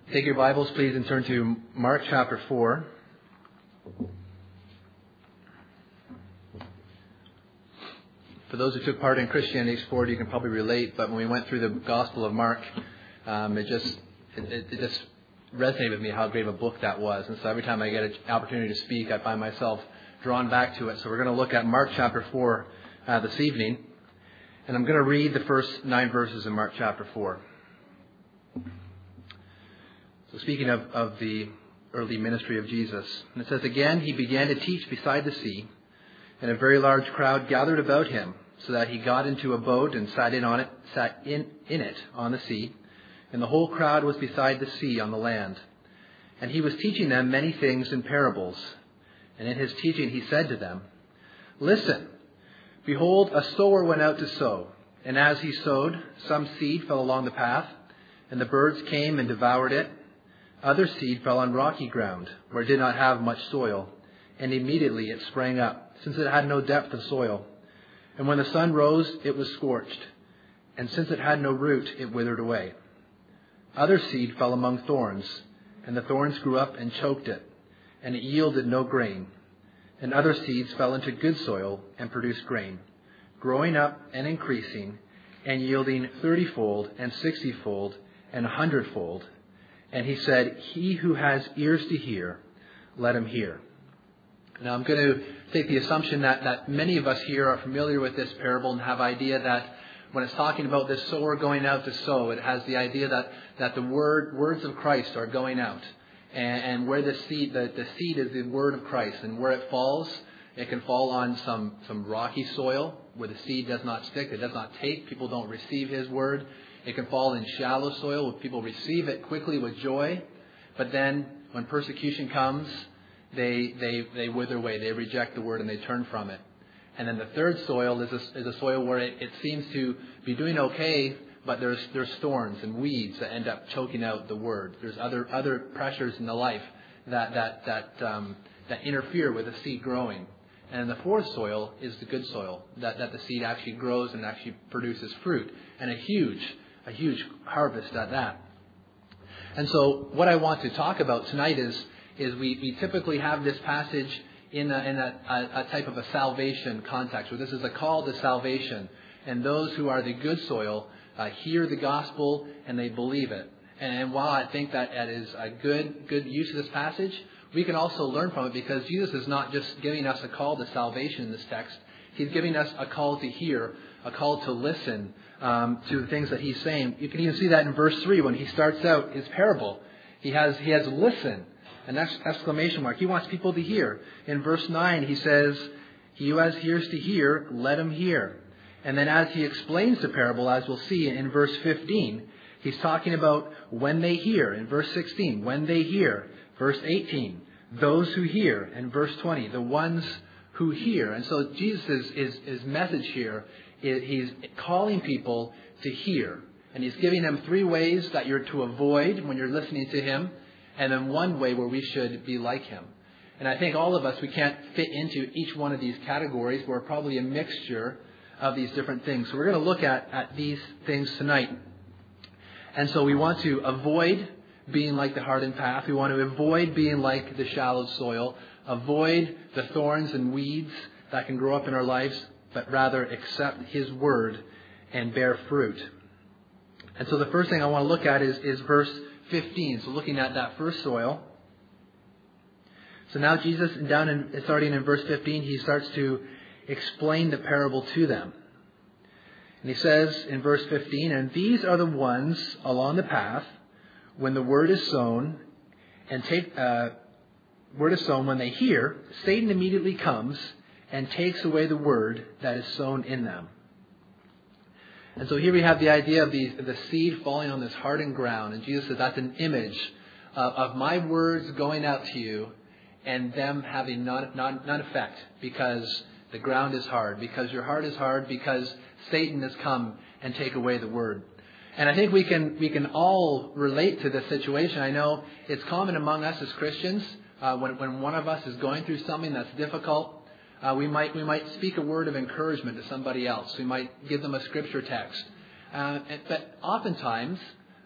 Take your Bibles, please, and turn to Mark chapter 4. For those who took part in Christianity Explored, you can probably relate, but when we went through the Gospel of Mark, it just resonated with me how great of a book that was. And so every time I get an opportunity to speak, I find myself drawn back to it. So we're going to look at Mark chapter 4 this evening. And I'm going to read the first 9 verses in Mark chapter 4. So speaking of the early ministry of Jesus, and it says, "Again, he began to teach beside the sea, and a very large crowd gathered about him, so that he got into a boat and sat in it on the sea, and the whole crowd was beside the sea on the land. And he was teaching them many things in parables. And in his teaching he said to them, 'Listen, behold, a sower went out to sow, and as he sowed, some seed fell along the path, and the birds came and devoured it. Other seed fell on rocky ground, where it did not have much soil, and immediately it sprang up, since it had no depth of soil. And when the sun rose, it was scorched, and since it had no root, it withered away. Other seed fell among thorns, and the thorns grew up and choked it, and it yielded no grain. And other seeds fell into good soil and produced grain, growing up and increasing, and yielding 30-fold and 60-fold and 100-fold. And he said, he who has ears to hear, let him hear.'" Now I'm going to take the assumption that many of us here are familiar with this parable and have idea that when it's talking about this sower going out to sow, it has the idea that the words of Christ are going out. And where the seed is the word of Christ. And where it falls, it can fall on some rocky soil where the seed does not stick, it does not take, people don't receive his word. It can fall in shallow soil where people receive it quickly with joy, but then when persecution comes, they wither away. They reject the word and they turn from it. And then the third soil is a soil where it seems to be doing okay, but there's thorns and weeds that end up choking out the word. There's other pressures in the life that interfere with the seed growing. And the fourth soil is the good soil that the seed actually grows and actually produces fruit, and a huge harvest at that. And so what I want to talk about tonight is we typically have this passage in a type of a salvation context, where this is a call to salvation. And those who are the good soil hear the gospel and they believe it. And while I think that is a good use of this passage, we can also learn from it, because Jesus is not just giving us a call to salvation in this text. He's giving us a call to hear, a call to listen to the things that he's saying. You can even see that in verse 3 when he starts out his parable. He has listen, an exclamation mark. He wants people to hear. In verse 9 he says, "He who has ears to hear, let him hear." And then as he explains the parable, as we'll see in verse 15, he's talking about when they hear. In verse 16, when they hear. Verse 18, those who hear. And verse 20, the ones who hear. And so Jesus' his message here, he's calling people to hear. And he's giving them 3 ways that you're to avoid when you're listening to him, and then 1 way where we should be like him. And I think all of us, we can't fit into each one of these categories. We're probably a mixture of these different things. So we're going to look at these things tonight. And so we want to avoid being like the hardened path. We want to avoid being like the shallow soil. Avoid the thorns and weeds that can grow up in our lives, but rather accept his word and bear fruit. And so the first thing I want to look at is verse 15. So looking at that first soil. So now Jesus, starting in verse 15, he starts to explain the parable to them. And he says in verse 15, "And these are the ones along the path when the word is sown, when they hear, Satan immediately comes and takes away the word that is sown in them." And so here we have the idea of the seed falling on this hardened ground. And Jesus says that's an image of my words going out to you and them having none effect, because the ground is hard, because your heart is hard, because Satan has come and take away the word. And I think we can all relate to this situation. I know it's common among us as Christians, when one of us is going through something that's difficult, we might speak a word of encouragement to somebody else. We might give them a scripture text. But oftentimes,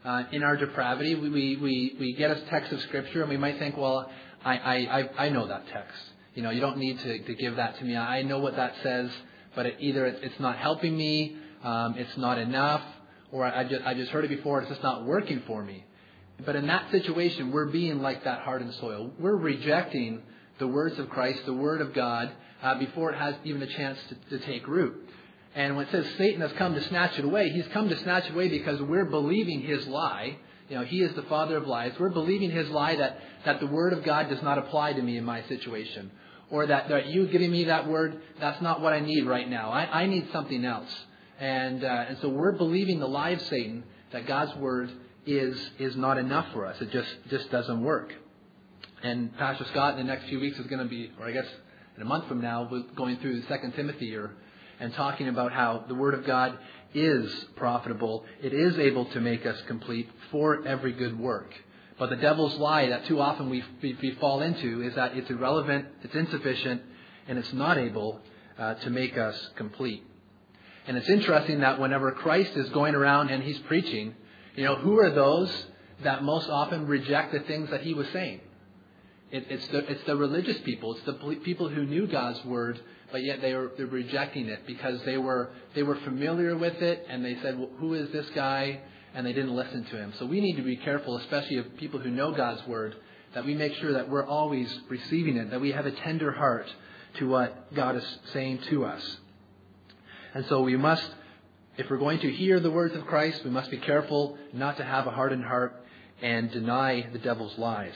in our depravity, we get a text of Scripture and we might think, well, I know that text. You don't need to give that to me. I know what that says, but either it's not helping me, it's not enough, or I just heard it before, it's just not working for me. But in that situation, we're being like that hardened soil. We're rejecting the words of Christ, the Word of God, before it has even a chance to take root. And when it says Satan has come to snatch it away, he's come to snatch it away because we're believing his lie. He is the father of lies. We're believing his lie that the Word of God does not apply to me in my situation. Or that you giving me that word, that's not what I need right now. I need something else. And so we're believing the lie of Satan that God's Word is not enough for us. It just doesn't work. And Pastor Scott in the next few weeks is going to be, or I guess in a month from now, going through 2 Timothy and talking about how the Word of God is profitable. It is able to make us complete for every good work. But the devil's lie that too often we fall into is that it's irrelevant, it's insufficient, and it's not able to make us complete. And it's interesting that whenever Christ is going around and he's preaching, who are those that most often reject the things that he was saying? It's the religious people. It's the people who knew God's Word, but yet they're rejecting it because they were familiar with it, and they said, well, who is this guy? And they didn't listen to him. So we need to be careful, especially of people who know God's Word, that we make sure that we're always receiving it, that we have a tender heart to what God is saying to us. And so we must, if we're going to hear the words of Christ, we must be careful not to have a hardened heart and deny the devil's lies.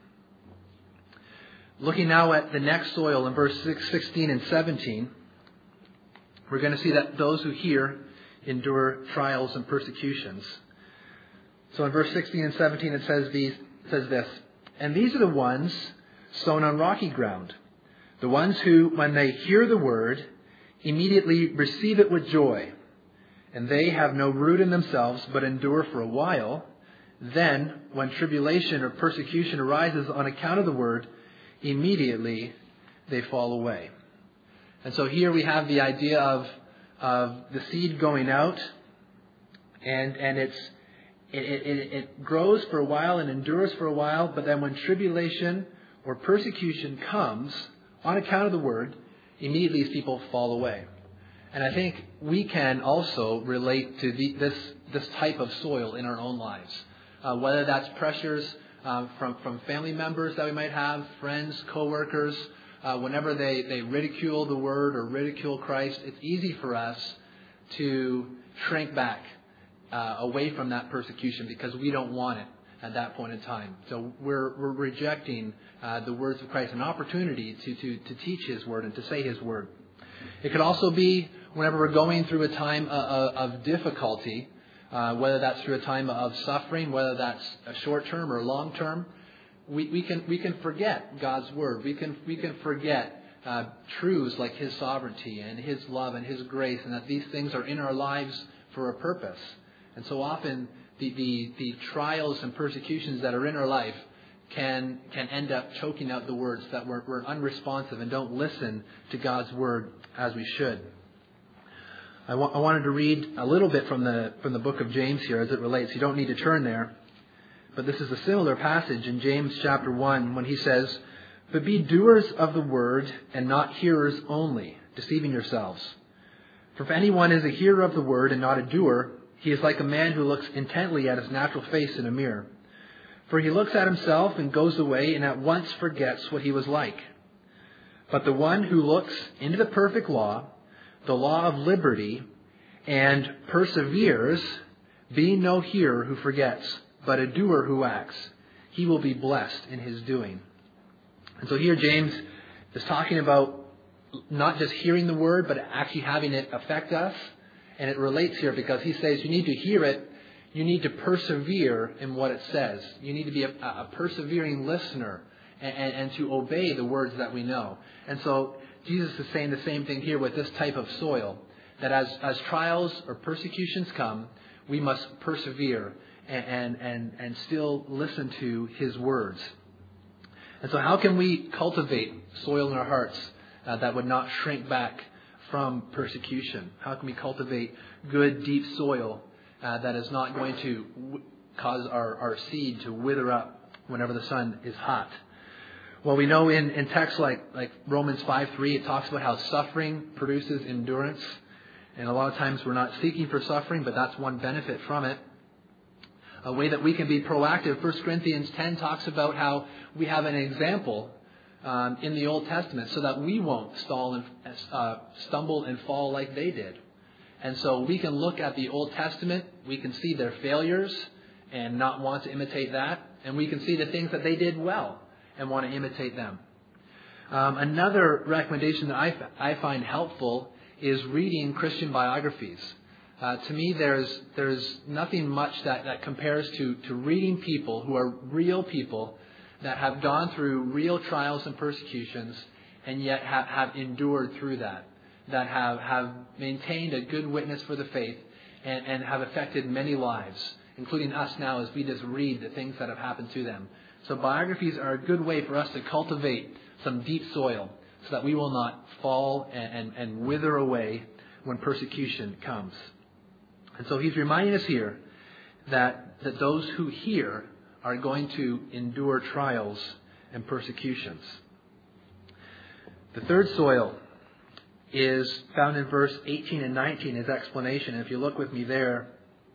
Looking now at the next soil in verse 16 and 17, we're going to see that those who hear endure trials and persecutions. So in verse 16 and 17 it says this, and these are the ones sown on rocky ground, the ones who, when they hear the word, immediately receive it with joy, and they have no root in themselves, but endure for a while. Then, when tribulation or persecution arises on account of the word, immediately they fall away. And so here we have the idea of the seed going out, and it grows for a while and endures for a while, but then when tribulation or persecution comes on account of the word, immediately these people fall away. And I think we can also relate to this type of soil in our own lives, whether that's pressures from family members that we might have, friends, co-workers. Whenever they ridicule the word or ridicule Christ, it's easy for us to shrink back away from that persecution because we don't want it at that point in time. So we're rejecting the words of Christ, an opportunity to teach His word and to say His word. It could also be whenever we're going through a time of difficulty, whether that's through a time of suffering, whether that's a short term or long term. We can forget God's word. We can forget truths like His sovereignty and His love and His grace, and that these things are in our lives for a purpose. And so often the trials and persecutions that are in our life can end up choking out the words, that we're unresponsive and don't listen to God's word as we should. I wanted to read a little bit from the book of James here as it relates. You don't need to turn there. But this is a similar passage in James chapter 1 when he says, "But be doers of the word and not hearers only, deceiving yourselves. For if anyone is a hearer of the word and not a doer, he is like a man who looks intently at his natural face in a mirror. For he looks at himself and goes away and at once forgets what he was like. But the one who looks into the perfect law, the law of liberty, and perseveres, being no hearer who forgets, but a doer who acts, he will be blessed in his doing." And so here James is talking about not just hearing the word, but actually having it affect us. And it relates here because he says you need to hear it, you need to persevere in what it says. You need to be a persevering listener and to obey the words that we know. And so Jesus is saying the same thing here with this type of soil, that as trials or persecutions come, we must persevere and still listen to His words. And so how can we cultivate soil in our hearts that would not shrink back from persecution? How can we cultivate good, deep soil that is not going to cause our seed to wither up whenever the sun is hot. Well, we know in texts like Romans 5:3, it talks about how suffering produces endurance. And a lot of times we're not seeking for suffering, but that's one benefit from it. A way that we can be proactive, 1 Corinthians 10 talks about how we have an example in the Old Testament so that we won't stumble and fall like they did. And so we can look at the Old Testament, we can see their failures and not want to imitate that, and we can see the things that they did well and want to imitate them. Another recommendation that I find helpful is reading Christian biographies. To me, there's nothing much that compares to reading people who are real people that have gone through real trials and persecutions and yet have endured through that have maintained a good witness for the faith and have affected many lives, including us now as we just read the things that have happened to them. So biographies are a good way for us to cultivate some deep soil so that we will not fall and wither away when persecution comes. And so he's reminding us here that those who hear are going to endure trials and persecutions. The third soil is found in verse 18 and 19, his explanation. And if you look with me there,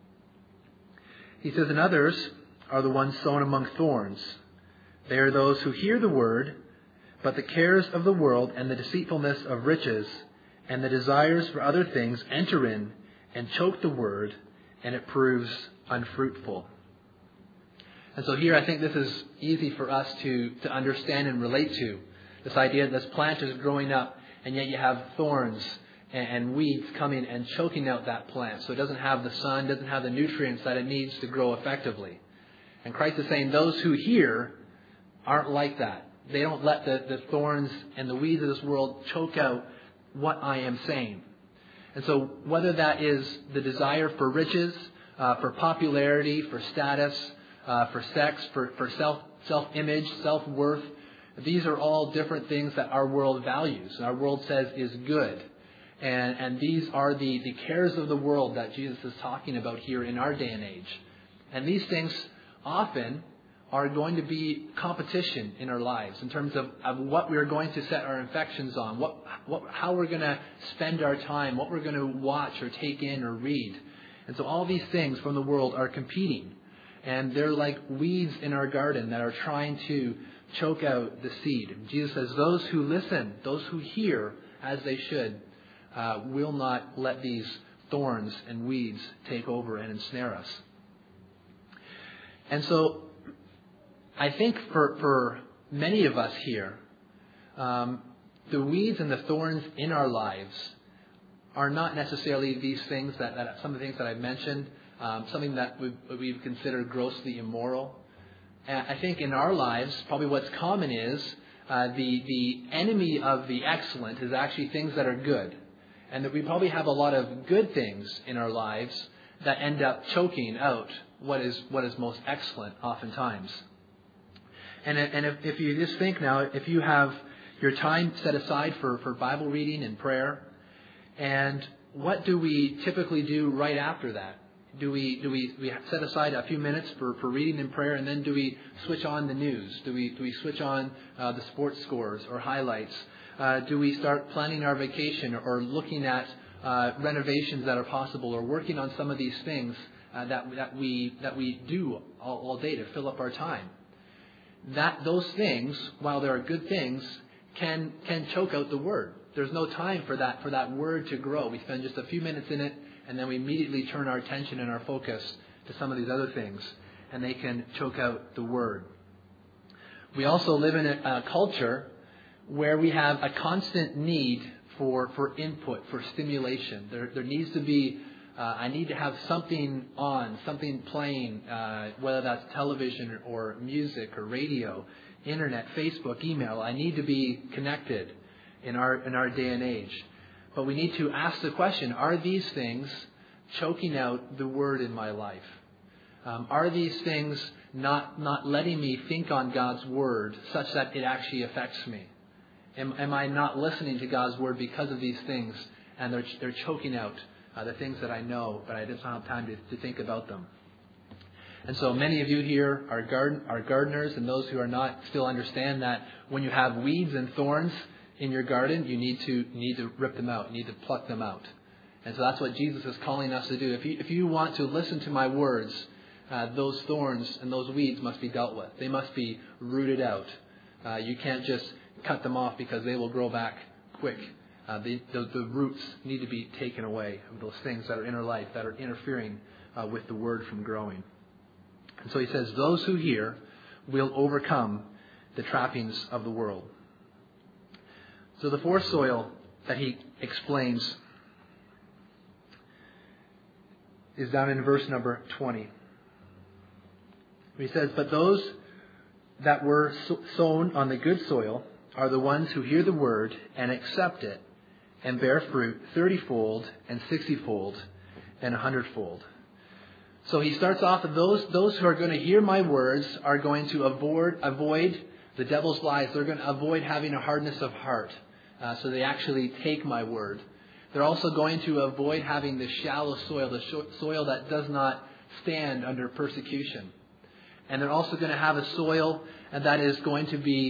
he says, "And others are the ones sown among thorns. They are those who hear the word, but the cares of the world and the deceitfulness of riches and the desires for other things enter in and choke the word, and it proves unfruitful." And so here I think this is easy for us to understand and relate to. This idea that this plant is growing up, and yet you have thorns and weeds coming and choking out that plant. So it doesn't have the sun, doesn't have the nutrients that it needs to grow effectively. And Christ is saying those who hear aren't like that. They don't let the thorns and the weeds of this world choke out what I am saying. And so whether that is the desire for riches, for popularity, for status, for sex, for self-image, self-worth, these are all different things that our world values and our world says is good. And these are the cares of the world that Jesus is talking about here in our day and age. And these things often are going to be competition in our lives in terms of what we're going to set our affections on, how we're going to spend our time, what we're going to watch or take in or read. And so all these things from the world are competing. And they're like weeds in our garden that are trying to choke out the seed. Jesus says those who listen, those who hear as they should, will not let these thorns and weeds take over and ensnare us. And so I think for many of us here, the weeds and the thorns in our lives are not necessarily these things that some of the things that I've mentioned, something that we consider grossly immoral. And I think in our lives, probably what's common is the enemy of the excellent is actually things that are good. And that we probably have a lot of good things in our lives that end up choking out what is most excellent oftentimes. And if you just think now, if you have your time set aside for Bible reading and prayer, and what do we typically do right after that? Do we set aside a few minutes for reading and prayer, and then do we switch on the news? Do we switch on the sports scores or highlights? Do we start planning our vacation or looking at renovations that are possible or working on some of these things that we do all day to fill up our time? Those things, while there are good things, can choke out the word. There's no time for that word to grow. We spend just a few minutes in it, and then we immediately turn our attention and our focus to some of these other things, and they can choke out the word. We also live in a culture where we have a constant need for input, for stimulation. There needs to be, I need to have something on, something playing, whether that's television or music or radio, internet, Facebook, email. I need to be connected in our day and age. But we need to ask the question, are these things choking out the word in my life? Are these things not letting me think on God's word such that it actually affects me? Am I not listening to God's word because of these things, and they're choking out the things that I know, but I just don't have time to think about them? And so many of you here are gardeners, and those who are not still understand that when you have weeds and thorns in your garden, you need to rip them out. You need to pluck them out. And so that's what Jesus is calling us to do. If you want to listen to my words, those thorns and those weeds must be dealt with. They must be rooted out. You can't just cut them off because they will grow back quick. The roots need to be taken away of those things that are in our life that are interfering with the word from growing. And so he says, those who hear will overcome the trappings of the world. So the fourth soil that he explains is down in verse number 20. He says, but those that were sown on the good soil are the ones who hear the word and accept it and bear fruit 30-fold and 60-fold and 100-fold. So he starts off with those who are going to hear my words are going to avoid the devil's lies. They're going to avoid having a hardness of heart. So they actually take my word. They're also going to avoid having the shallow soil, the soil that does not stand under persecution. And they're also going to have a soil that is going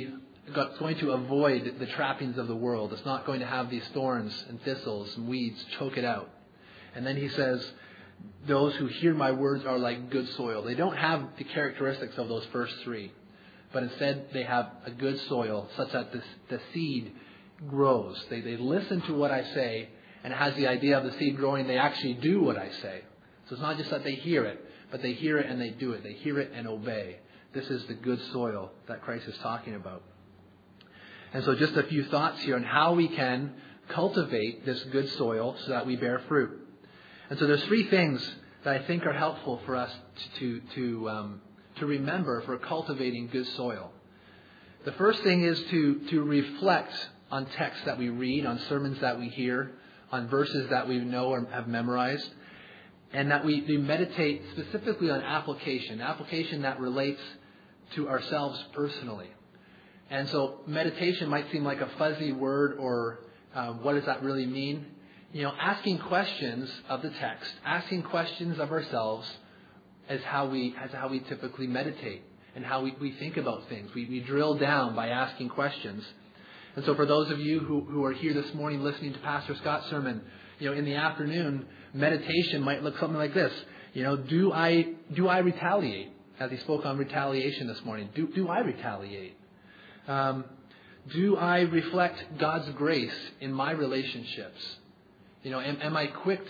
to avoid the trappings of the world. It's not going to have these thorns and thistles and weeds choke it out. And then he says, those who hear my words are like good soil. They don't have the characteristics of those first three, but instead they have a good soil such that the seed grows. They listen to what I say, and it has the idea of the seed growing. They actually do what I say. So it's not just that they hear it, but they hear it and they do it. They hear it and obey. This is the good soil that Christ is talking about. And so just a few thoughts here on how we can cultivate this good soil so that we bear fruit. And so there's three things that I think are helpful for us to remember for cultivating good soil. The first thing is to reflect on texts that we read, on sermons that we hear, on verses that we know or have memorized, and that we meditate specifically on application that relates to ourselves personally. And so meditation might seem like a fuzzy word, or what does that really mean? Asking questions of the text, asking questions of ourselves is how we typically meditate and how we think about things. We drill down by asking questions. And so for those of you who are here this morning listening to Pastor Scott's sermon, in the afternoon, meditation might look something like this. Do I retaliate? As he spoke on retaliation this morning. Do I retaliate? Do I reflect God's grace in my relationships? Am I quick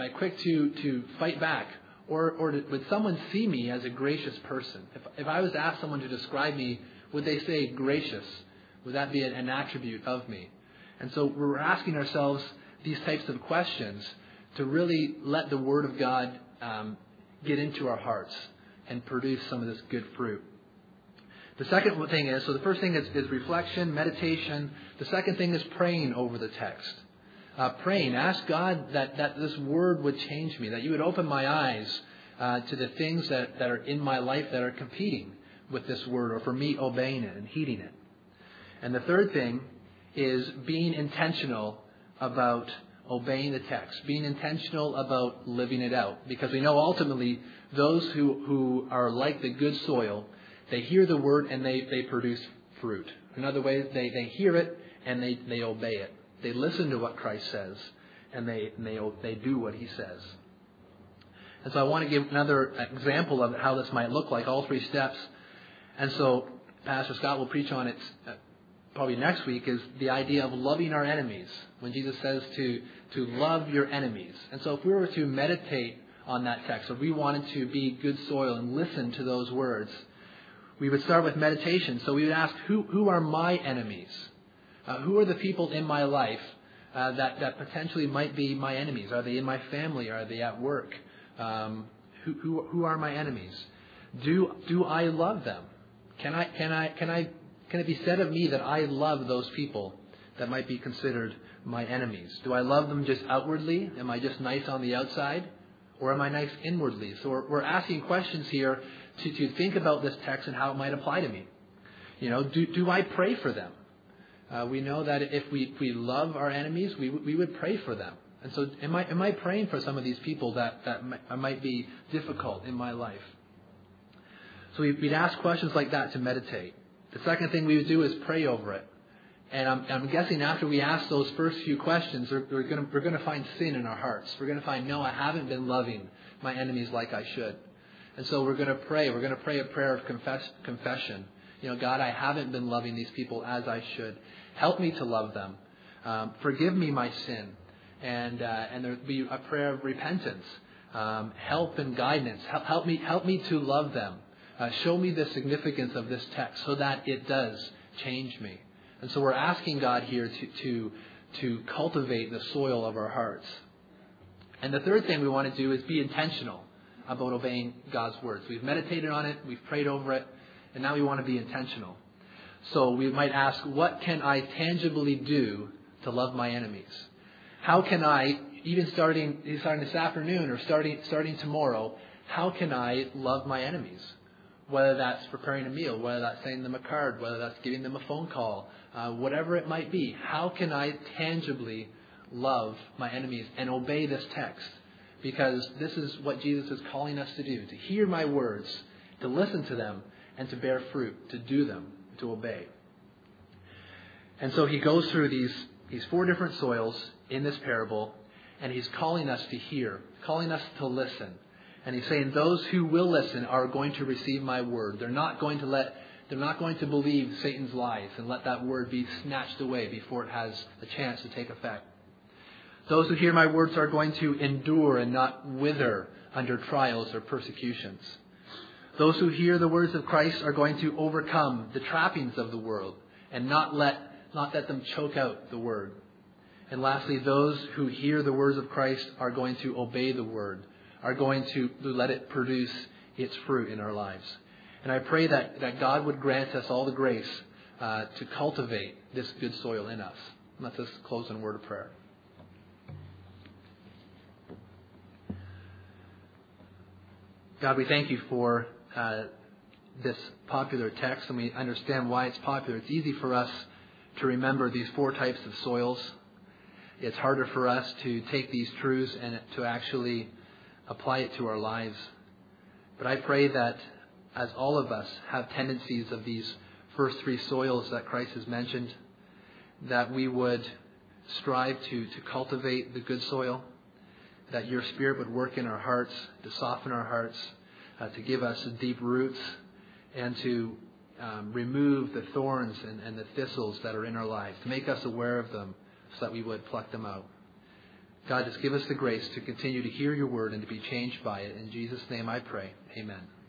to fight back, or would someone see me as a gracious person? If I was asked someone to describe me, would they say gracious? Would that be an attribute of me? And so we're asking ourselves these types of questions to really let the Word of God get into our hearts and produce some of this good fruit. The second thing is, so the first thing is reflection, meditation. The second thing is praying over the text. Praying, ask God that this word would change me, that you would open my eyes to the things that are in my life that are competing with this word, or for me obeying it and heeding it. And the third thing is being intentional about obeying the text, being intentional about living it out. Because we know ultimately those who are like the good soil, they hear the word and they produce fruit. In other ways, they hear it and they obey it. They listen to what Christ says and they do what he says. And so I want to give another example of how this might look like, all three steps. And so Pastor Scott will preach on it probably next week, is the idea of loving our enemies. When Jesus says to love your enemies. And so if we were to meditate on that text, if we wanted to be good soil and listen to those words, we would start with meditation. So we would ask, who are my enemies? Who are the people in my life that potentially might be my enemies? Are they in my family? Are they at work? Who are my enemies? Do I love them? Can it be said of me that I love those people that might be considered my enemies? Do I love them just outwardly? Am I just nice on the outside? Or am I nice inwardly? So we're asking questions here to think about this text and how it might apply to me. Do I pray for them? We know that if we love our enemies, we would pray for them. And so am I praying for some of these people that might be difficult in my life? So we'd ask questions like that to meditate. The second thing we would do is pray over it. And I'm guessing after we ask those first few questions, we're going to find sin in our hearts. We're going to find, no, I haven't been loving my enemies like I should. And so we're going to pray. We're going to pray a prayer of confession. God, I haven't been loving these people as I should. Help me to love them. Forgive me my sin. And there'll be a prayer of repentance. Help and guidance. Help me to love them. Show me the significance of this text so that it does change me. And so we're asking God here to cultivate the soil of our hearts. And the third thing we want to do is be intentional about obeying God's words. We've meditated on it, we've prayed over it, and now we want to be intentional. So we might ask, what can I tangibly do to love my enemies? How can I, even starting this afternoon or starting tomorrow, how can I love my enemies? Whether that's preparing a meal, whether that's sending them a card, whether that's giving them a phone call, whatever it might be. How can I tangibly love my enemies and obey this text? Because this is what Jesus is calling us to do, to hear my words, to listen to them, and to bear fruit, to do them, to obey. And so he goes through these 4 different soils in this parable, and he's calling us to hear, calling us to listen. And he's saying those who will listen are going to receive my word. They're not going to believe Satan's lies and let that word be snatched away before it has a chance to take effect. Those who hear my words are going to endure and not wither under trials or persecutions. Those who hear the words of Christ are going to overcome the trappings of the world and not let them choke out the word. And lastly, those who hear the words of Christ are going to obey the word, are going to let it produce its fruit in our lives. And I pray that God would grant us all the grace to cultivate this good soil in us. Let us close in a word of prayer. God, we thank you for this popular text, and we understand why it's popular. It's easy for us to remember these 4 types of soils. It's harder for us to take these truths and to actually apply it to our lives. But I pray that as all of us have tendencies of these first 3 soils that Christ has mentioned, that we would strive to cultivate the good soil, that your Spirit would work in our hearts, to soften our hearts, to give us deep roots, and to remove the thorns and the thistles that are in our lives, to make us aware of them so that we would pluck them out. God, just give us the grace to continue to hear your word and to be changed by it. In Jesus' name I pray. Amen.